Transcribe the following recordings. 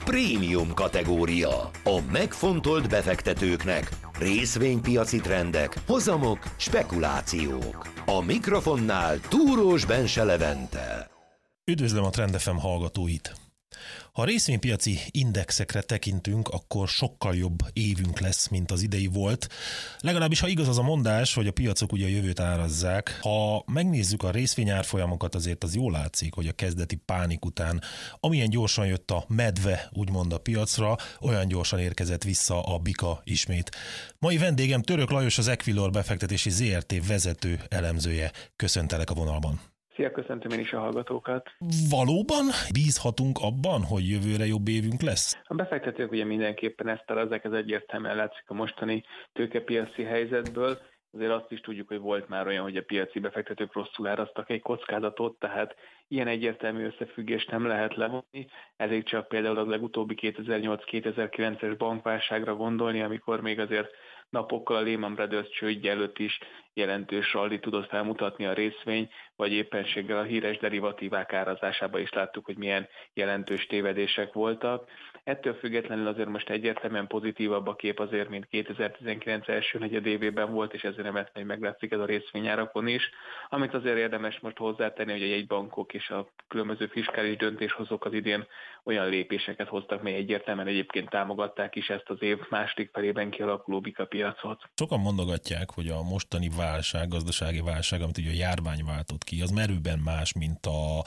Prémium kategória. A megfontolt befektetőknek. Részvénypiaci trendek, hozamok, spekulációk. A mikrofonnál Túrós Bense Levente. Üdvözlöm a Trend FM hallgatóit! Ha részvénypiaci indexekre tekintünk, akkor sokkal jobb évünk lesz, mint az idei volt. Legalábbis, ha igaz az a mondás, hogy a piacok ugye a jövőt árazzák. Ha megnézzük a részvényárfolyamokat, azért az jól látszik, hogy a kezdeti pánik után, amilyen gyorsan jött a medve, úgymond a piacra, olyan gyorsan érkezett vissza a bika ismét. Mai vendégem Török Lajos, az Equilor befektetési ZRT vezető elemzője. Köszöntelek a vonalban. Szia, köszöntöm én is a hallgatókat. Valóban bízhatunk abban, hogy jövőre jobb évünk lesz? A befektetők ugye mindenképpen ezt tarazzák, ez egyértelműen látszik a mostani tőkepiaci helyzetből. Azért azt is tudjuk, hogy volt már olyan, hogy a piaci befektetők rosszul áraztak egy kockázatot, tehát ilyen egyértelmű összefüggést nem lehet levonni. Elég csak például a legutóbbi 2008-2009-es bankválságra gondolni, amikor még azért napokkal a Lehman Brothers csődje előtt is jelentős rallit tudott felmutatni a részvény, vagy éppenséggel a híres derivatívák árazásában is láttuk, hogy milyen jelentős tévedések voltak. Ettől függetlenül azért most egyértelműen pozitívabb a kép azért, mint 2019 első negyedévében volt, és ezért nem meglátszik ez a részvényárakon is. Amit azért érdemes most hozzátenni, hogy a jegybankok és a különböző fiskális döntéshozók az idén olyan lépéseket hoztak, mely egyértelműen egyébként támogatták is ezt az év második felében kialakuló bikapiacot. Sokan mondogatják, hogy a mostani válság, gazdasági válság, amit ugye a járvány váltott ki, az merőben más, mint a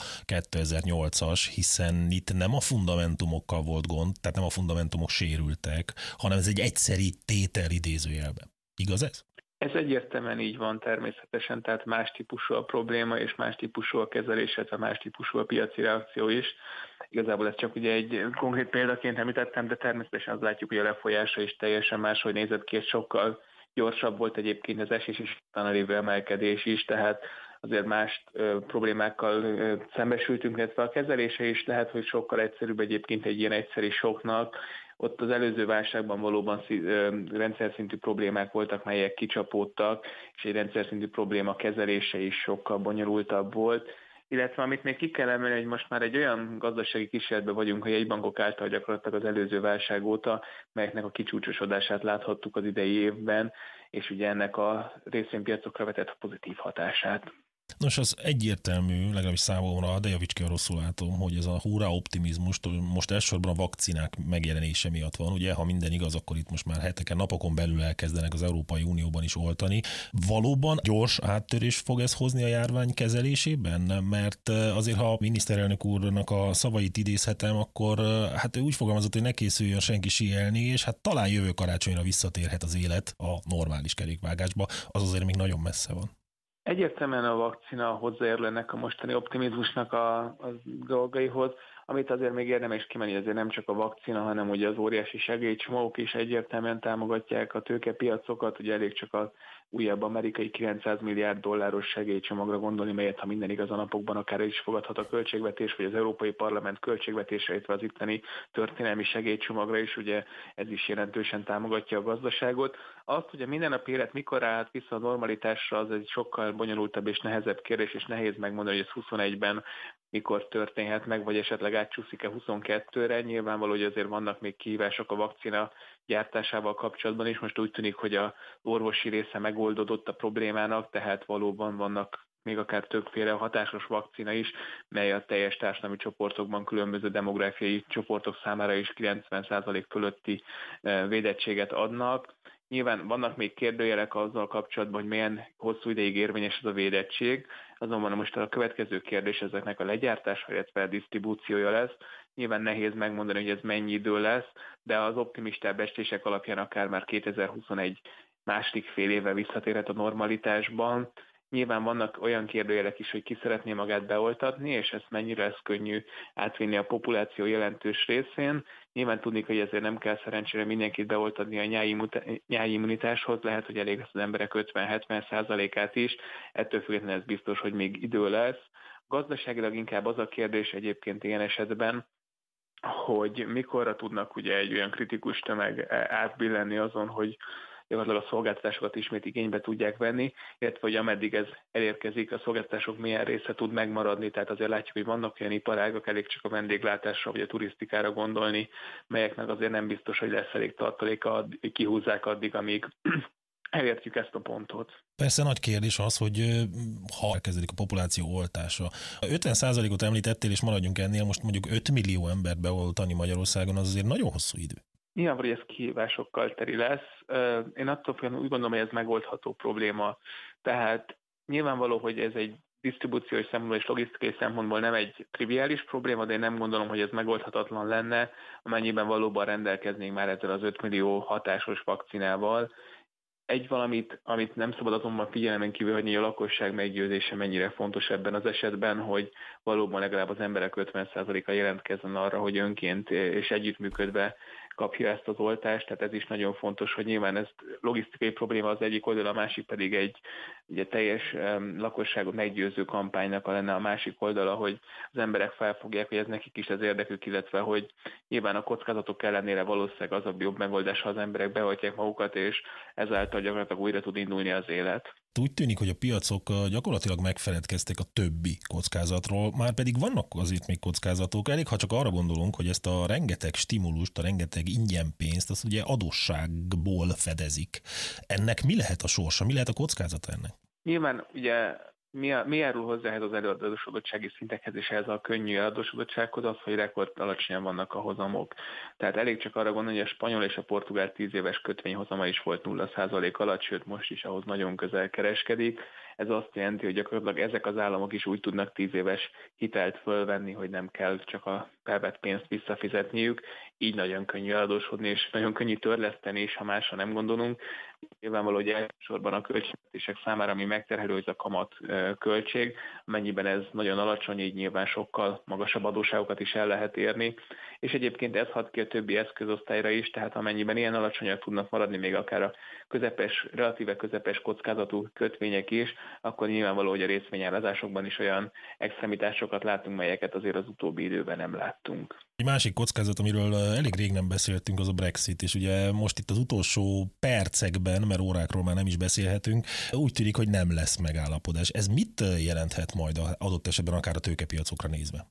2008-as, hiszen itt nem a fundamentumokkal volt gond, tehát nem a fundamentumok sérültek, hanem ez egy egyszeri tétel idézőjelben. Igaz ez? Ez egyértelműen így van természetesen, tehát más típusú a probléma, és más típusú a kezelés, illetve más típusú a piaci reakció is. Igazából ez csak ugye egy konkrét példaként említettem, de természetesen azt látjuk, hogy a lefolyása is teljesen máshogy nézett ki, és sokkal gyorsabb volt egyébként az esés és utána lévő emelkedés is, tehát azért más problémákkal szembesültünk, illetve a kezelése is lehet, hogy sokkal egyszerűbb egyébként egy ilyen egyszeri soknak. Ott az előző válságban valóban rendszer szintű problémák voltak, melyek kicsapódtak, és egy rendszer szintű probléma kezelése is sokkal bonyolultabb volt. Illetve amit még ki kell emelni, hogy most már egy olyan gazdasági kísérletben vagyunk, hogy jegybankok által gyakorlatilag az előző válság óta, melyeknek a kicsúcsosodását láthattuk az idei évben, és ugye ennek a részvénypiacokra vetett pozitív hatását. Nos, az egyértelmű, legalábbis számomra, de javíts ki, ha rosszul látom, hogy ez a hurrá optimizmus most elsősorban a vakcinák megjelenése miatt van. Ugye, ha minden igaz, akkor itt most már heteken, napokon belül elkezdenek az Európai Unióban is oltani. Valóban gyors áttörés fog ez hozni a járvány kezelésében? Mert azért, ha a miniszterelnök úrnak a szavait idézhetem, akkor hát ő úgy fogalmazott, hogy ne készüljön senki síelni, és hát talán jövő karácsonyra visszatérhet az élet a normális kerékvágásba. Az azért még nagyon messze van. Egyértelműen a vakcina hozzájárul ennek a mostani optimizmusnak a dolgaihoz, amit azért még érdemes kimenni, azért nem csak a vakcina, hanem ugye az óriási segélycsomagok is egyértelműen támogatják a tőkepiacokat, ugye elég csak az újabb amerikai 900 milliárd dolláros segélycsomagra gondolni, melyet ha minden igaz a napokban akár is fogadhat a költségvetés, vagy az Európai Parlament költségvetésre, illetve az itteni történelmi segélycsomagra is, ugye ez is jelentősen támogatja a gazdaságot. Azt, hogy a mindennapi élet mikor állhat vissza a normalitásra, az egy sokkal bonyolultabb és nehezebb kérdés, és nehéz megmondani, hogy ez 21-ben mikor történhet meg, vagy esetleg átcsúszik-e 22-re. Nyilvánvaló, hogy azért vannak még kihívások a vakcina gyártásával kapcsolatban is. Most úgy tűnik, hogy az orvosi része megoldódott a problémának, tehát valóban vannak még akár többféle hatásos vakcina is, mely a teljes társadalmi csoportokban, különböző demográfiai csoportok számára is 90% fölötti védettséget adnak. Nyilván vannak még kérdőjelek azzal kapcsolatban, hogy milyen hosszú ideig érvényes ez a védettség, azonban most a következő kérdés ezeknek a legyártása, illetve a disztribúciója lesz. Nyilván nehéz megmondani, hogy ez mennyi idő lesz, de az optimistább becslések alapján akár már 2021 második fél éve visszatérhet a normalitásban. Nyilván vannak olyan kérdőjelek is, hogy ki szeretné magát beoltatni, és ezt mennyire lesz könnyű átvinni a populáció jelentős részén. Nyilván tudni, hogy ezért nem kell szerencsére mindenkit beoltatni a nyári immunitáshoz, lehet, hogy elég lesz az emberek 50-70%-át is, ettől függetlenül ez biztos, hogy még idő lesz. Gazdaságilag inkább az a kérdés egyébként ilyen esetben, hogy mikorra tudnak ugye egy olyan kritikus tömeg átbillenni azon, hogy gyakorlatilag a szolgáltatásokat ismét igénybe tudják venni, illetve hogy ameddig ez elérkezik, a szolgáltatások milyen része tud megmaradni, tehát azért látjuk, hogy vannak olyan iparágak, elég csak a vendéglátásra vagy a turisztikára gondolni, melyeknek azért nem biztos, hogy lesz elég tartaléka, kihúzzák addig, amíg elértjük ezt a pontot. Persze nagy kérdés az, hogy ha elkezdődik a populáció oltása. 50%-ot említettél, és maradjunk ennél, most mondjuk 5 millió embert beoltani Magyarországon, az azért nagyon hosszú idő. Nyilvánvaló, hogy ez kihívásokkal teri lesz. Én attól úgy gondolom, hogy ez megoldható probléma. Tehát nyilvánvaló, hogy ez egy disztribúciós szempontból és logisztikai szempontból nem egy triviális probléma, de én nem gondolom, hogy ez megoldhatatlan lenne, amennyiben valóban rendelkeznénk már ezzel az 5 millió hatásos vakcinával. Egy valamit, amit nem szabad azonban figyelmen kívül hagyni, hogy a lakosság meggyőzése mennyire fontos ebben az esetben, hogy valóban legalább az emberek 50%-a jelentkezzen arra, hogy önként és együttműködve kapja ezt az oltást, tehát ez is nagyon fontos, hogy nyilván ez logisztikai probléma az egyik oldal, a másik pedig egy ugye, teljes lakosságot meggyőző kampánynak lenne a másik oldala, hogy az emberek felfogják, hogy ez nekik is az érdekük, illetve hogy nyilván a kockázatok ellenére valószínűleg az a jobb megoldás, ha az emberek beoltják magukat, és ezáltal gyakorlatilag újra tud indulni az élet. Úgy tűnik, hogy a piacok gyakorlatilag megfeledkeztek a többi kockázatról, már pedig vannak azért még kockázatok. Elég, ha csak arra gondolunk, hogy ezt a rengeteg stimulust, a rengeteg ingyen pénzt, azt ugye adósságból fedezik. Ennek mi lehet a sorsa, mi lehet a kockázata ennek? Nyilván ugye mi járul hozzá ehhez az eladósodottsági szintekhez és ehhez a könnyű eladósodottsághoz az, hogy rekord alacsonyan vannak a hozamok. Tehát elég csak arra gondolni, hogy a spanyol és a portugál 10 éves kötvényhozama is volt 0% alatt, sőt most is ahhoz nagyon közel kereskedik. Ez azt jelenti, hogy gyakorlatilag ezek az államok is úgy tudnak 10 éves hitelt fölvenni, hogy nem kell csak a felvett pénzt visszafizetniük, így nagyon könnyű eladósodni, és nagyon könnyű törleszteni is, ha másra nem gondolunk. Nyilvánvaló, hogy elsősorban a költségvetések számára, ami megterhelő, hogy a kamat költség, amennyiben ez nagyon alacsony, így nyilván sokkal magasabb adósságokat is el lehet érni, és egyébként ez hat ki a többi eszközosztályra is, tehát amennyiben ilyen alacsonyak tudnak maradni még akár a relatíve közepes kockázatú kötvények is, akkor nyilvánvaló, hogy a részvényárazásokban is olyan extremitásokat látunk, melyeket azért az utóbbi időben nem láttunk. Egy másik kockázat, amiről elég rég nem beszéltünk, az a Brexit, és ugye most itt az utolsó percekben, mert órákról már nem is beszélhetünk, úgy tűnik, hogy nem lesz megállapodás. Ez mit jelenthet majd adott esetben akár a tőkepiacokra nézve?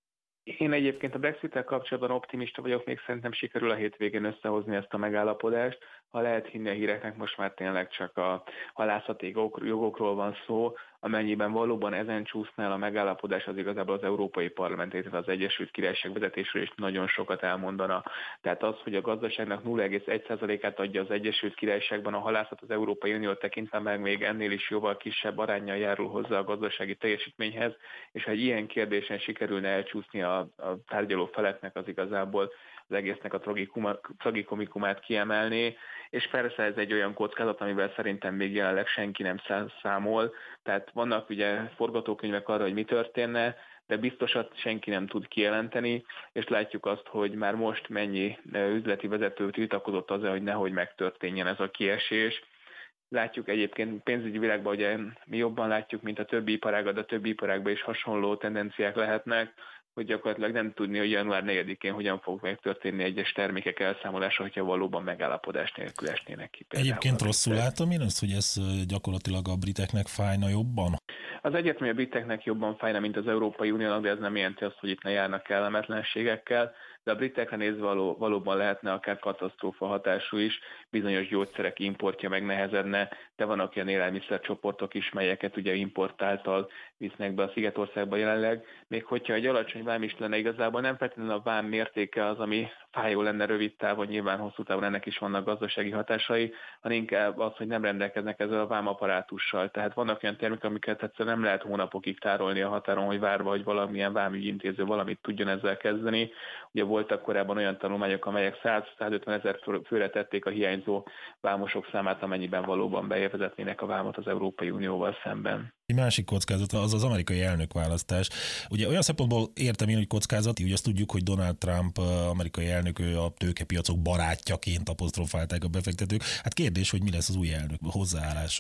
Én egyébként a Brexit-tel kapcsolatban optimista vagyok, még szerintem sikerül a hétvégén összehozni ezt a megállapodást. Ha lehet hinni a híreknek, most már tényleg csak a halászati jogokról van szó, amennyiben valóban ezen csúsznál a megállapodás, az igazából az Európai Parlament, tehát az Egyesült Királyság vezetésről is nagyon sokat elmondana. Tehát az, hogy a gazdaságnak 0,1%-át adja az Egyesült Királyságban a halászat, az Európai Unió tekintve meg még ennél is jóval kisebb aránnyal járul hozzá a gazdasági teljesítményhez, és ha egy ilyen kérdésen sikerülne elcsúszni a tárgyaló feleknek, az igazából az egésznek a tragikomikumát kiemelni, és persze ez egy olyan kockázat, amivel szerintem még jelenleg senki nem számol, tehát vannak ugye forgatókönyvek arra, hogy mi történne, de biztosat senki nem tud kijelenteni, és látjuk azt, hogy már most mennyi üzleti vezető tiltakozott azzal, hogy nehogy megtörténjen ez a kiesés. Látjuk egyébként pénzügyi világban, ugye mi jobban látjuk, mint a többi iparágban, de a többi iparágban is hasonló tendenciák lehetnek, hogy gyakorlatilag nem tudni, hogy január 4-én hogyan fog megtörténni egyes termékek elszámolása, hogyha valóban megállapodás nélkül esnének ki. Egyébként rosszul látom én azt, hogy ez gyakorlatilag a briteknek fájna jobban? Az egyetlen, hogy a briteknek jobban fájna, mint az Európai Uniónak, de ez nem jelenti azt, hogy itt ne járnak kellemetlenségekkel, de a britekre nézve valóban lehetne akár katasztrófa hatású is, bizonyos gyógyszerek importja megnehezedne, de vannak olyan élelmiszercsoportok is, melyeket ugye importáltal visznek be a Szigetországba jelenleg, még hogyha egy alacsony vám is lenne, igazából nem feltétlenül a vám mértéke az, ami fájó lenne rövid távon, nyilván hosszú távon ennek is vannak gazdasági hatásai, hanem inkább az, hogy nem rendelkeznek ezzel a vámapparátussal. Tehát vannak olyan termékek, amiket egyszerűen nem lehet hónapokig tárolni a határon, hogy várva, hogy valamilyen vámügyintéző valamit tudjon ezzel kezdeni. Ugye voltak korábban olyan tanulmányok, amelyek 100-150 ezer főre tették a hiányzó vámosok számát, amennyiben valóban bevezetnének a vámot az Európai Unióval szemben. Egy másik kockázat az az amerikai elnökválasztás. Ugye olyan szempontból értem én, hogy kockázati, ugye azt tudjuk, hogy Donald Trump, amerikai elnök, ő a tőkepiacok barátjaként apostrofálták a befektetők. Hát kérdés, hogy mi lesz az új elnök hozzáállása.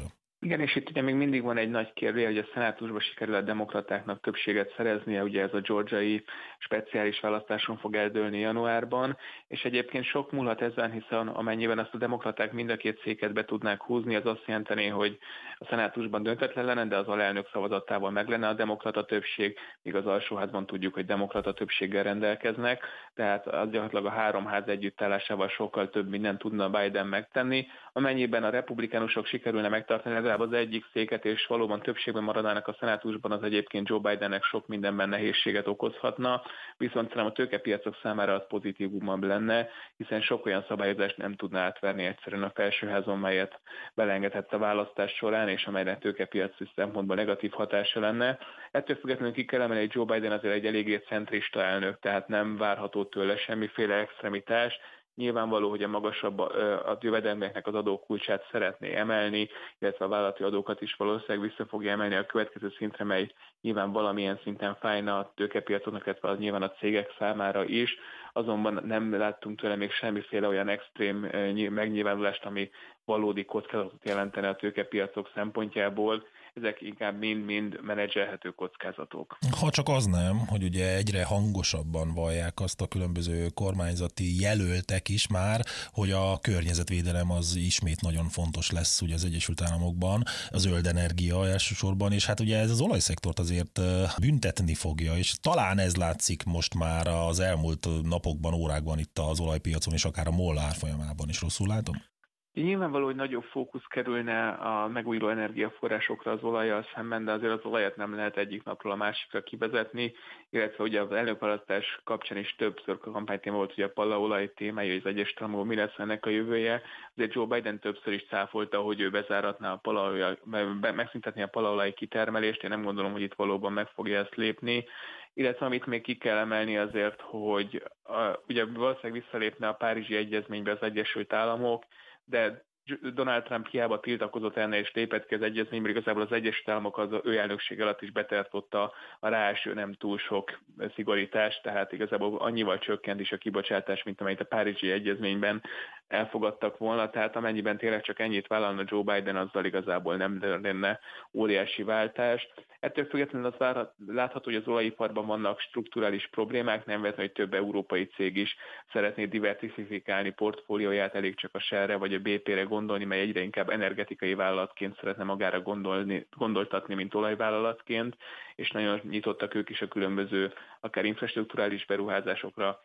Igen, és itt ugye még mindig van egy nagy kérdés, hogy a szenátusban sikerül a demokratáknak többséget szereznie, ugye ez a georgiai speciális választáson fog eldőlni januárban, és egyébként sok múlhat ezen, hiszen amennyiben azt a demokraták mind a két széket be tudnák húzni, az azt jelenteni, hogy a szenátusban döntetlen lenne, de az alelnök szavazatával meg lenne a demokrata többség, míg az alsóházban tudjuk, hogy demokrata többséggel rendelkeznek, tehát az gyakorlatilag a három ház együttállásával sokkal több mindent tudna Biden megtenni. Amennyiben a republikánusok sikerülne megtartani legalább az egyik széket, és valóban többségben maradnának a szenátusban, az egyébként Joe Bidennek sok mindenben nehézséget okozhatna, viszont szerintem a tőkepiacok számára az pozitívumabb lenne, hiszen sok olyan szabályozást nem tudna átverni egyszerűen a felsőházon, melyet beleengedett a választás során, és amelyre tőkepiaci szempontból negatív hatása lenne. Ettől függetlenül ki kell emelni, hogy Joe Biden azért egy eléggé centrista elnök, tehát nem várható tőle semmiféle extremitás. Nyilvánvaló, hogy a magasabb a jövedelmeknek az adókulcsát szeretné emelni, illetve a vállalati adókat is valószínűleg vissza fogja emelni a következő szintre, mely nyilván valamilyen szinten fájna a tőkepiacoknak, illetve nyilván a cégek számára is. Azonban nem láttunk tőle még semmiféle olyan extrém megnyilvánulást, ami valódi kockázatot jelentene a tőkepiacok szempontjából. Ezek inkább mind-mind menedzselhető kockázatok. Ha csak az nem, hogy ugye egyre hangosabban vallják azt a különböző kormányzati jelöltek is már, hogy a környezetvédelem az ismét nagyon fontos lesz ugye az Egyesült Államokban, a zöld energia elsősorban, és hát ugye ez az olajszektort azért büntetni fogja, és talán ez látszik most már az elmúlt napokban, órákban itt az olajpiacon, és akár a MOL árfolyamában is. Rosszul látom? Nyilvánvaló, hogy nagyobb fókusz kerülne a megújuló energiaforrásokra az olajjal szemben, de azért az olajat nem lehet egyik napról a másikra kivezetni, illetve ugye az elnökválasztás kapcsán is többször kampánytéma volt, hogy a palaolaj témája, az egyes államokban mi lesz ennek a jövője. Azért Joe Biden többször is cáfolta, hogy ő bezáratná a palaolaj, megszüntetné a palaolaj kitermelést. Én nem gondolom, hogy itt valóban meg fogja ezt lépni. Illetve amit még ki kell emelni azért, hogy ugye valószínűleg visszalépne a Párizsi Egyezménybe az Egyesült Államok, de Donald Trump hiába tiltakozott enne és lépett ki az egyezményből, igazából az Egyesült Államok az ő elnökség alatt is betartotta a ráeső nem túl sok szigorítást, tehát igazából annyival csökkent is a kibocsátás, mint amelyet a Párizsi Egyezményben elfogadtak volna, tehát amennyiben tényleg csak ennyit vállalna Joe Biden, azzal igazából nem lenne óriási váltás. Ettől függetlenül az látható, hogy az olajiparban vannak strukturális problémák, nem véletlenül, hogy több európai cég is szeretné diversifikálni portfólióját, elég csak a Shell-re vagy a BP-re gondolni, mely egyre inkább energetikai vállalatként szeretne magára gondoltatni, mint olajvállalatként, és nagyon nyitottak ők is a különböző, akár infrastrukturális beruházásokra,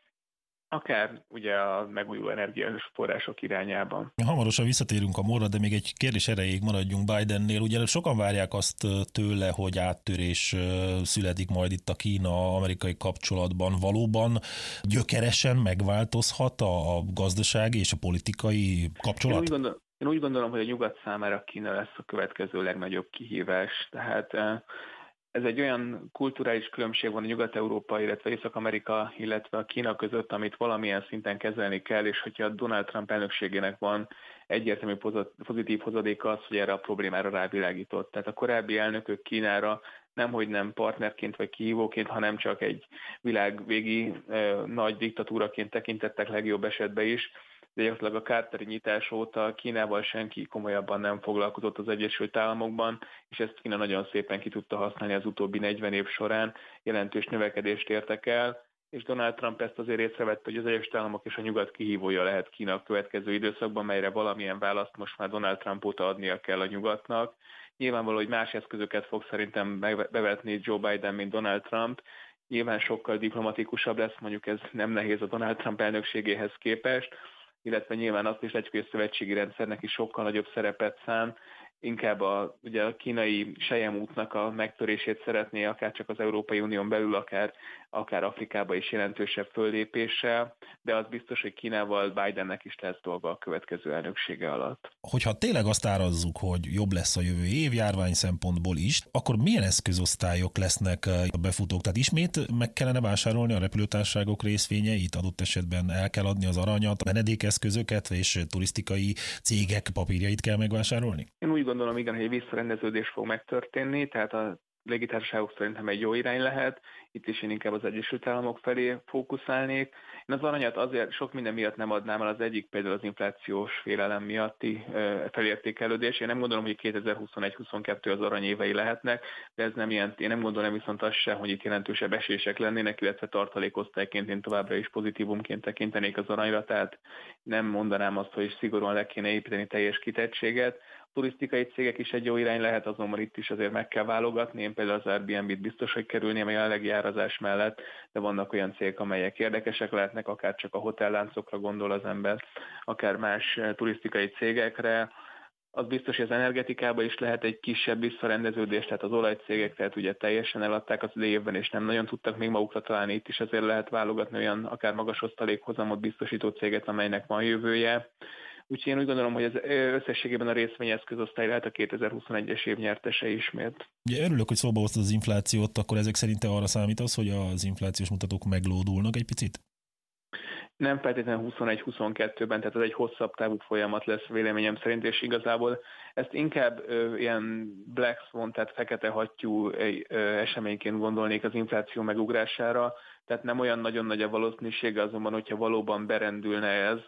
akár ugye a megújuló energiaforrások irányában. Hamarosan visszatérünk a MOL-ra, de még egy kérdés erejéig maradjunk Bidennél. Ugye sokan várják azt tőle, hogy áttörés születik majd itt a Kína-amerikai kapcsolatban. Valóban gyökeresen megváltozhat a gazdasági és a politikai kapcsolat? Én úgy gondolom, hogy a nyugat számára Kína lesz a következő legnagyobb kihívás. Tehát ez egy olyan kulturális különbség van a Nyugat-Európa, illetve Észak-Amerika, illetve a Kína között, amit valamilyen szinten kezelni kell, és hogyha a Donald Trump elnökségének van egyértelmű pozitív hozadéka az, hogy erre a problémára rávilágított. Tehát a korábbi elnökök Kínára nemhogy nem partnerként vagy kihívóként, hanem csak egy világvégi nagy diktatúraként tekintettek legjobb esetben is. De gyakorlatilag a Carteri nyitás óta Kínával senki komolyabban nem foglalkozott az Egyesült Államokban, és ezt Kína nagyon szépen ki tudta használni az utóbbi 40 év során, jelentős növekedést értek el, és Donald Trump ezt azért észrevette, hogy az Egyesült Államok és a nyugat kihívója lehet Kína a következő időszakban, melyre valamilyen választ most már Donald Trump óta adnia kell a nyugatnak. Nyilvánvaló, hogy más eszközöket fog szerintem bevetni Joe Biden, mint Donald Trump. Nyilván sokkal diplomatikusabb lesz, mondjuk ez nem nehéz a Donald Trump elnökségéhez képest, illetve nyilván azt is látjuk, hogy a szövetségi rendszernek is sokkal nagyobb szerepet szán, inkább ugye a kínai selyemútnak a megtörését szeretné, akár csak az Európai Unión belül, akár Afrikába is jelentősebb föllépéssel, de az biztos, hogy Kínával Bidennek is lesz dolga a következő elnöksége alatt. Hogyha tényleg azt árazzuk, hogy jobb lesz a jövő év járvány szempontból is, akkor milyen eszközosztályok lesznek a befutók? Tehát ismét meg kellene vásárolni a repülőtársaságok részvényeit, adott esetben el kell adni az aranyat, menedékeszközöket és turisztikai cégek papírjait kell megvásárolni? Én úgy gondolom, igen, hogy egy visszarendeződés fog megtörténni, tehát a légitársaságok szerintem egy jó irány lehet. Itt is én inkább az Egyesült Államok felé fókuszálnék. Én az aranyat azért sok minden miatt nem adnám el, az egyik például az inflációs félelem miatti felértékelődés. Én nem gondolom, hogy 2021-22 az aranyévei lehetnek, de ez nem jelent, én nem gondolom viszont azt sem, hogy itt jelentősebb esések lennének, illetve tartalékosztályként én továbbra is pozitívumként tekintenék az aranyra, tehát nem mondanám azt, hogy szigorúan le kéne építeni teljes kitettséget. Turisztikai cégek is egy jó irány lehet, azonban itt is azért meg kell válogatni. Én például az Airbnb-t biztos, hogy kerülném a jelenlegi árazás mellett, de vannak olyan cégek, amelyek érdekesek lehetnek, akár csak a hotelláncokra gondol az ember, akár más turisztikai cégekre. Az biztos, hogy az energetikában is lehet egy kisebb visszarendeződés, tehát az olajcégek, tehát ugye teljesen eladták az évben, és nem nagyon tudtak még magukra találni. Itt is azért lehet válogatni olyan akár magas osztalékhozamot biztosító céget, amelynek van jövője. Úgyhogy én úgy gondolom, hogy az összességében a részvényeszközosztály lehet a 2021-es év nyertese ismét. Ugye örülök, hogy szóba hoztad az inflációt, akkor ezek szerint te arra számítasz, hogy az inflációs mutatók meglódulnak egy picit? Nem feltétlenül 21-22-ben, tehát ez egy hosszabb távú folyamat lesz véleményem szerint, és igazából ezt inkább ilyen black swan, tehát fekete hattyú eseményként gondolnék az infláció megugrására, tehát nem olyan nagyon nagy a valószínűsége, azonban, hogyha valóban berendülne ez,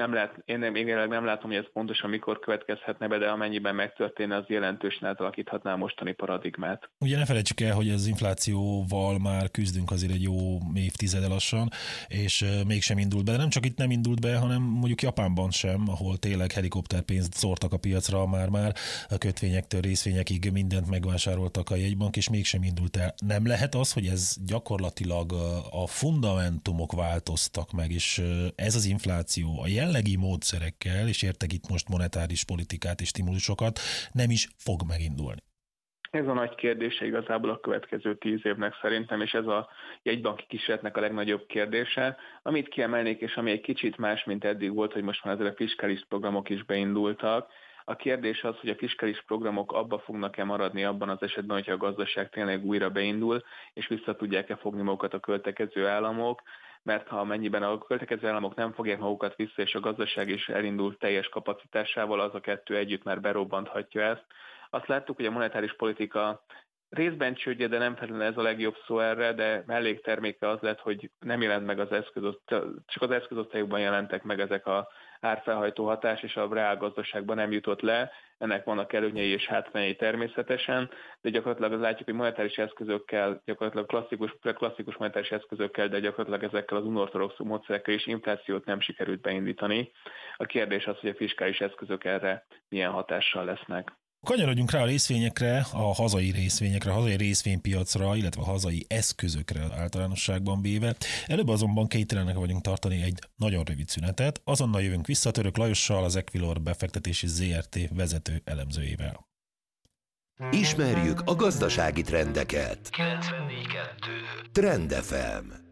én nem látom, hogy ez pontosan mikor következhetne be, de amennyiben megtörténne, az jelentősen átalakíthatná a mostani paradigmát. Ugye ne felejtsük el, hogy az inflációval már küzdünk azért egy jó évtizede lassan, és mégsem indult be. De nem csak itt nem indult be, hanem mondjuk Japánban sem, ahol tényleg helikopterpénzt szórtak a piacra már a kötvényektől részvényekig mindent megvásároltak a jegybank, és mégsem indult el. Nem lehet az, hogy ez gyakorlatilag a fundamentumok változtak meg, és ez az infláció a jellegi módszerekkel, és értek itt most monetáris politikát és stimulusokat, nem is fog megindulni. Ez a nagy kérdése igazából a következő 10 évnek szerintem, és ez a jegybanki kísérletnek a legnagyobb kérdése. Amit kiemelnék, és ami egy kicsit más, mint eddig volt, hogy most már ezek a fiskális programok is beindultak. A kérdés az, hogy a fiskális programok abba fognak-e maradni abban az esetben, hogyha a gazdaság tényleg újra beindul, és vissza tudják-e fogni magukat a költekező államok, mert ha amennyiben a költekező államok nem fogják magukat vissza, és a gazdaság is elindul teljes kapacitásával, az a kettő együtt már berobbanthatja ezt. Azt láttuk, hogy a monetáris politika részben csődje, de nem feltétlenül ez a legjobb szó erre, de mellékterméke az lett, hogy nem jelent meg az csak az eszközosztályokban jelentek meg ezek a árfelhajtó hatás, és a reálgazdaságban nem jutott le. Ennek vannak előnyei és hátrányai természetesen, de gyakorlatilag az látjuk, hogy monetáris eszközökkel, gyakorlatilag klasszikus monetáris eszközökkel, de gyakorlatilag ezekkel az unorthodox módszerekkel is inflációt nem sikerült beindítani. A kérdés az, hogy a fiskális eszközök erre milyen hatással lesznek. Kanyarodjunk rá a részvényekre, a hazai részvénypiacra, illetve a hazai eszközökre általánosságban véve. Előbb azonban kénytelenek vagyunk tartani egy nagyon rövid szünetet. Azonnal jövünk vissza Török Lajossal, az Equilor befektetési ZRT vezető elemzőjével. Ismerjük a gazdasági trendeket. 94.2 Trend FM.